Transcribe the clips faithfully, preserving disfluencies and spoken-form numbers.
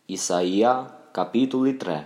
Isaia, kapitulli tre.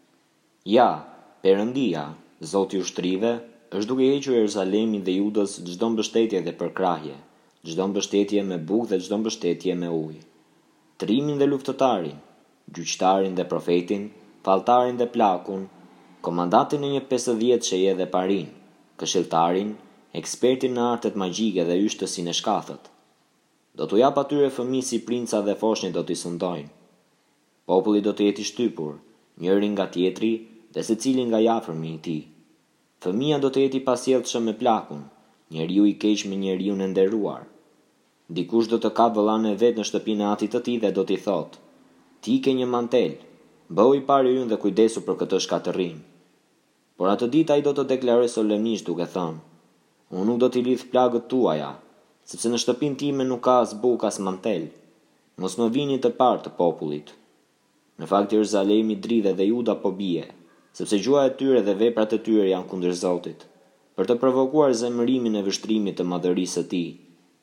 Ja, Perëndia, Zoti i ushtrive, është duke hequr Jeruzalemin dhe Judës çdo mbështetje dhe përkrahje, çdo mbështetje me bukë dhe çdo mbështetje me ujë. Trimin dhe luftëtarin, gjyqtarin dhe profetin, falltarin dhe plakun, komandantin e një pesëdhjetësheje dhe parin, këshilltarin, ekspertin në artet magjike dhe yshtësinë e shkathët. Do t'u jap atyre fëmijë si princa dhe foshnjë do t'i sundojnë. Populli do të jetë i shtypur, njëri nga tjetri dhe secili nga jafërmi i tij. Fëmia do të jetë i pasjellshëm me plakun, njeriu i keq me njeriu e nderuar. Dikush do të kapë vëllain e vet në shtëpinë e atit të tij dhe do t'i thotë: "Ti ke një mantel, bëu i pari ynë dhe kujdesu për këtë shkatërrim." Por atë ditë ai do të deklarojë solemnisht duke thënë: "Unë nuk do t'i lidh plagët tuaja, sepse në shtëpinë time nuk ka as bukë as mantel. Mos më vini të parë të popullit." Në fakt Jeruzalemi dridhe dhe Juda po bie, sepse gjua e tyre dhe veprat e tyre janë kundër Zotit, për të provokuar zemërimin e vështrimit të madhërisë së tij.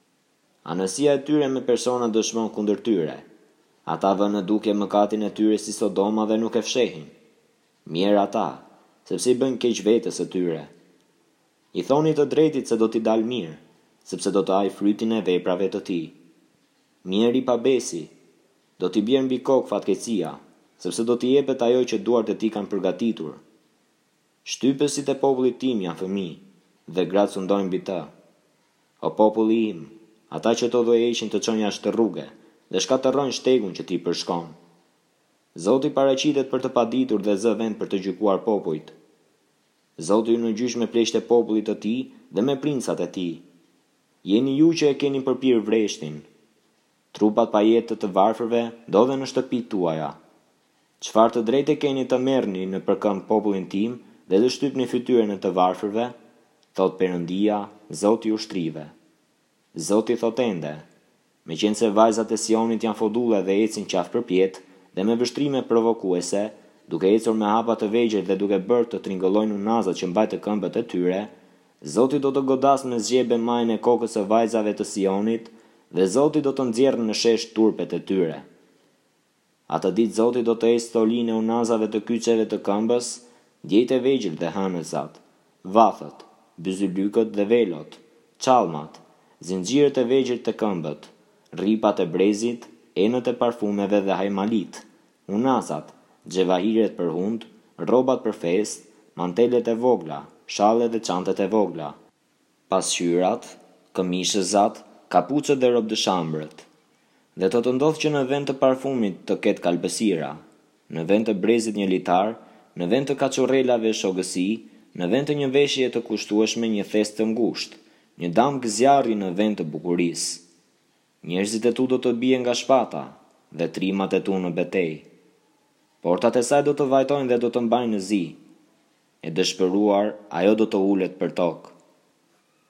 Anësia e tyre me persona dëshmon kundër tyre. Ata vënë në dukje mëkatin e tyre si Sodoma dhe nuk e fshehin. Mirë ata, sepse i bën keq vetes së tyre. I thoni të drejtit se do t'i dalë mirë, sepse do të haj frytin e veprave të tij. Mirë i pabesi, do t'i bjerë mbi kokë fatkeqësia, sepse do t'i jepet ajo që duart e tij kanë përgatitur. Shtypësit e popullit tim janë fëmijë, dhe gratë sundojnë mbi të. O populli im, ata që të dhojeqin të çojnë jashtë rruge, dhe shkatërrojnë shtegun që ti përshkon. Zoti paraqitet për të paditur dhe zë vend për të gjykuar popujt. Zoti në gjyq me pleqtë e popullit të tij dhe me princat e tij. Jeni ju që e keni përpir vreshtin. Trupat pa jetë të varfërve ndodhen në shtëpitë tuaja. Çfarë të drejtë keni të merrni në përkëmb popullin tim dhe të shtypni fytyrën e të varfërve? Thot Perëndia, Zoti i ushtrive. Zoti thot ende: meqense vajzat e Sionit janë fodulle dhe ecin qafë përpjet dhe me vështrime provokuese, duke ecur me hapa të vegjël dhe duke bërë të tringëllojnë unazat që mbajtë këmbët e tyre, Zoti do të godasë me zgjebe majën e kokës së vajzave të Sionit, dhe Zoti do të nxjerrë në shesh turpet e tyre. Atë ditë Zoti do të heqë stolinë e unazave të kyçeve të këmbës, djejtë e vegjël dhe hënësat, vathët, byzylykët dhe velot, çallmat, zinxhirët e vegjël të këmbët, rripat e brezit, enët e parfumeve dhe hajmalit, unazat, xhevahiret për hund, rrobat për fest, mantelet e vogla, shallet dhe çantet e vogla, pasqyrat, këmishëzat, kapuçët dhe robdëshambrët. Dhe të të ndodhë që në vend të parfumit të ketë kalbësira, në vend të brezit një litar, në vend të kaçurrelave shogësi, në vend të një veshje të kushtueshme një thes të ngushtë, një dam gëzjarri në vend të bukurisë. Njerëzit e tu do të bien nga shpata dhe trimat e tu në betejë. Portat e saj do të vajtojnë dhe do të mbajnë në zi. E dëshpëruar, ajo do të ulet për tokë.